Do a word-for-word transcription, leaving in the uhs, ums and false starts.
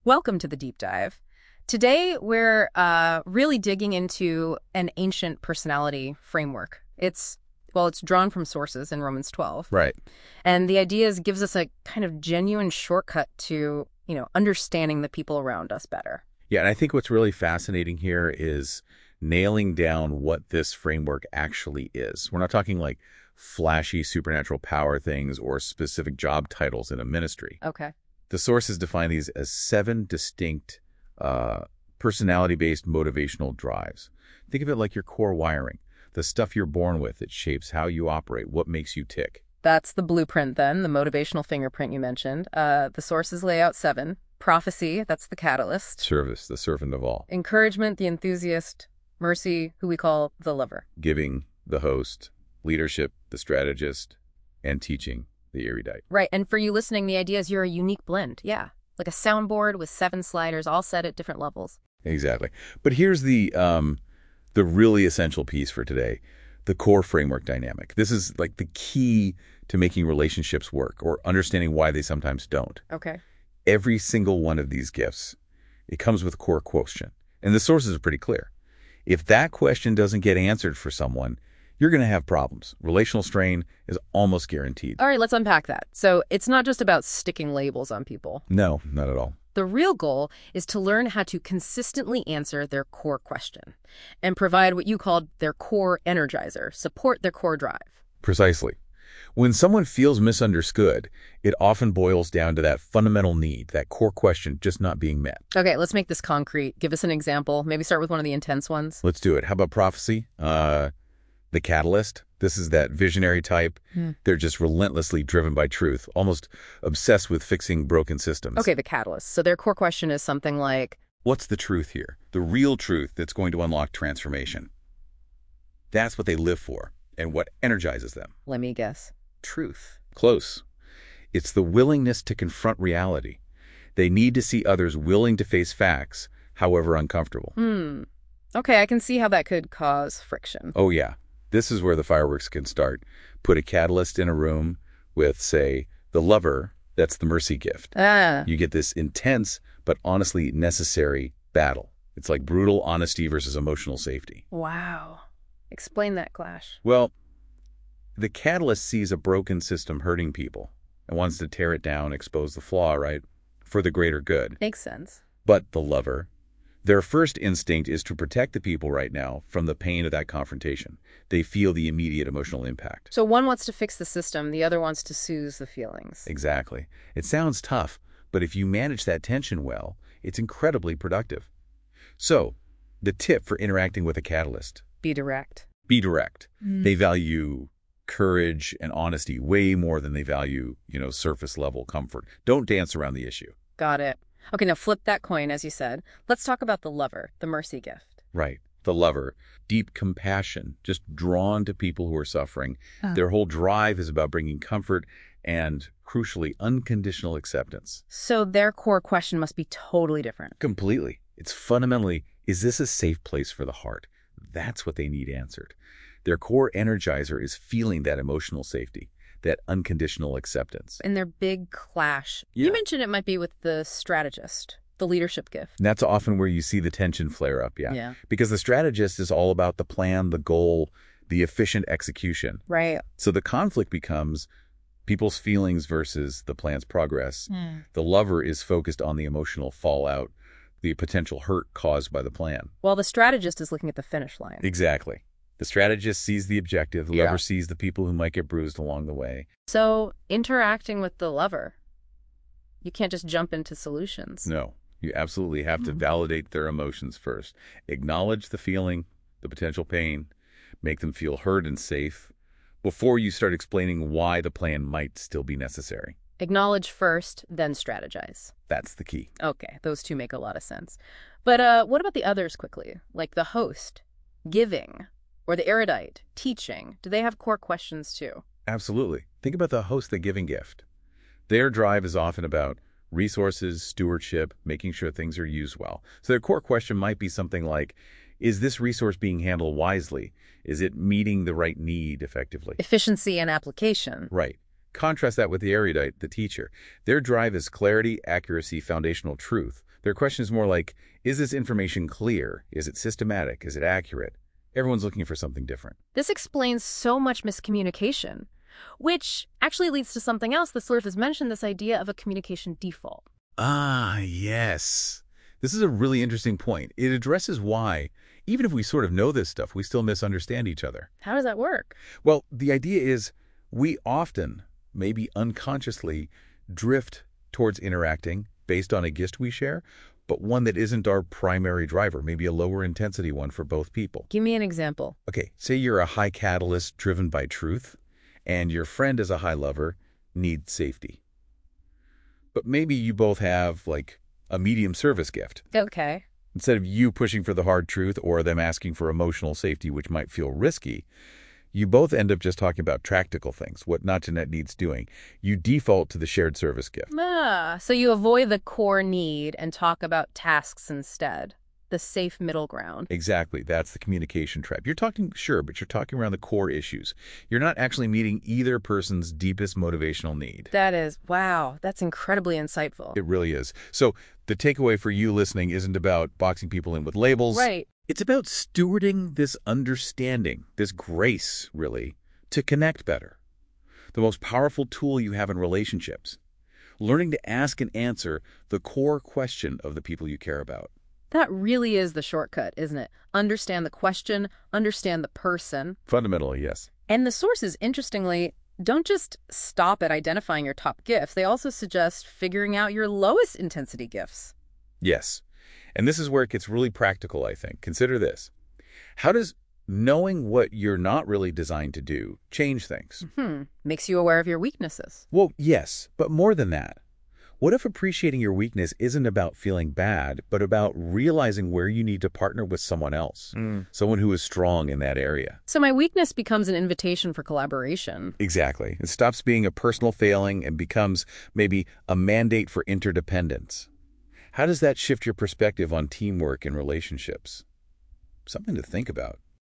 Welcome to the deep dive. Today, we're uh, really digging into an ancient personality framework. It's, well, it's drawn from sources in Romans twelve. Right. And the ideas gives us a kind of genuine shortcut to, you know, understanding the people around us better. Yeah, and I think what's really fascinating here is nailing down what this framework actually is. We're not talking like flashy supernatural power things or specific job titles in a ministry. Okay. The sources define these as seven distinct uh, personality-based motivational drives. Think of it like your core wiring, the stuff you're born with that shapes how you operate, what makes you tick. That's the blueprint then, the motivational fingerprint you mentioned. Uh, the sources lay out seven. Prophecy, that's the catalyst. Service, the servant of all. Encouragement, the enthusiast. Mercy, who we call the lover. Giving, the host. Leadership, the strategist. And teaching, the erudite. Right, and for you listening, the idea is you're a unique blend, yeah. Like a soundboard with seven sliders all set at different levels. Exactly. But here's the um, the really essential piece for today, the core framework dynamic. This is like the key to making relationships work or understanding why they sometimes don't. Okay. Every single one of these gifts, it comes with a core question. And the sources are pretty clear. If that question doesn't get answered for someone, you're going to have problems. Relational strain is almost guaranteed. All right, let's unpack that. So it's not just about sticking labels on people. No, not at all. The real goal is to learn how to consistently answer their core question and provide what you called their core energizer, support their core drive. Precisely. When someone feels misunderstood, it often boils down to that fundamental need, that core question just not being met. Okay, let's make this concrete. Give us an example. Maybe start with one of the intense ones. Let's do it. How about prophecy? Uh, the catalyst. This is that visionary type. Hmm. They're just relentlessly driven by truth, almost obsessed with fixing broken systems. Okay, the catalyst. So their core question is something like, what's the truth here? The real truth that's going to unlock transformation. That's what they live for and what energizes them. let me guess. Truth. Close. It's the willingness to confront reality. They need to see others willing to face facts, however uncomfortable. Hmm. Okay, I can see how that could cause friction. Oh, yeah. This is where the fireworks can start. Put a catalyst in a room with, say, the lover. That's the mercy gift. Ah. You get this intense but honestly necessary battle. It's like brutal honesty versus emotional safety. Wow. Explain that clash. Well, the catalyst sees a broken system hurting people and wants to tear it down, expose the flaw, right, for the greater good. Makes sense. But the lover, their first instinct is to protect the people right now from the pain of that confrontation. They feel the immediate emotional impact. So one wants to fix the system, the other wants to soothe the feelings. Exactly. It sounds tough, but if you manage that tension well, it's incredibly productive. So, the tip for interacting with a catalyst: Be direct. be direct. Mm. They value courage and honesty way more than they value, you know, surface level comfort. Don't dance around the issue. Got it. Okay, now flip that coin, as you said. Let's talk about the lover, the mercy gift. Right. The lover, deep compassion, just drawn to people who are suffering. Oh. Their whole drive is about bringing comfort and, crucially, unconditional acceptance. So their core question must be totally different. Completely. It's fundamentally, is this a safe place for the heart? That's what they need answered. Their core energizer is feeling that emotional safety, that unconditional acceptance. In their big clash, Yeah. you mentioned it might be with the strategist, the leadership gift. And that's often where you see the tension flare up, yeah. Yeah. Because the strategist is all about the plan, the goal, the efficient execution. Right. So the conflict becomes people's feelings versus the plan's progress. Mm. The lover is focused on the emotional fallout, the potential hurt caused by the plan. While the strategist is looking at the finish line. Exactly. The strategist sees the objective. The Yeah. lover sees the people who might get bruised along the way. So interacting with the lover, you can't just jump into solutions. No, you absolutely have to Mhm. validate their emotions first. Acknowledge the feeling, the potential pain, make them feel heard and safe before you start explaining why the plan might still be necessary. Acknowledge first, then strategize. That's the key. Okay, those two make a lot of sense. But uh, what about the others quickly? Like the host, giving, or the erudite, teaching? Do they have core questions too? Absolutely. Think about the host, the giving gift. Their drive is often about resources, stewardship, making sure things are used well. So their core question might be something like, is this resource being handled wisely? Is it meeting the right need effectively? Efficiency and application. Right. Contrast that with the erudite, the teacher. Their drive is clarity, accuracy, foundational truth, Their question is more like, is this information clear? Is it systematic? Is it accurate? Everyone's looking for something different. This explains so much miscommunication, which actually leads to something else. The source has mentioned this idea of a communication default. Ah, yes. This is a really interesting point. It addresses why, even if we sort of know this stuff, we still misunderstand each other. How does that work? Well, the idea is we often, maybe unconsciously, drift towards interacting based on a gift we share, but one that isn't our primary driver, maybe a lower intensity one for both people. Give me an example. Okay, say you're a high catalyst driven by truth, and your friend is a high lover, needs safety. But maybe you both have, like, a medium service gift. Okay. Instead of you pushing for the hard truth or them asking for emotional safety, which might feel risky, you both end up just talking about practical things, what Natchanet needs doing. You default to the shared service gift. Ah, so you avoid the core need and talk about tasks instead. The safe middle ground. Exactly. That's the communication trap. You're talking, sure, but you're talking around the core issues. You're not actually meeting either person's deepest motivational need. That is, wow, that's incredibly insightful. It really is. So the takeaway for you listening isn't about boxing people in with labels. Right. It's about stewarding this understanding, this grace, really, to connect better. The most powerful tool you have in relationships. Learning to ask and answer the core question of the people you care about. That really is the shortcut, isn't it? Understand the question, understand the person. Fundamentally, yes. And the sources, interestingly, don't just stop at identifying your top gifts. They also suggest figuring out your lowest intensity gifts. Yes. And this is where it gets really practical, I think. Consider this. How does knowing what you're not really designed to do change things? Hmm. Makes you aware of your weaknesses. Well, yes, but more than that. What if appreciating your weakness isn't about feeling bad, but about realizing where you need to partner with someone else, mm. someone who is strong in that area? So my weakness becomes an invitation for collaboration. Exactly. It stops being a personal failing and becomes maybe a mandate for interdependence. How does that shift your perspective on teamwork and relationships? Something to think about.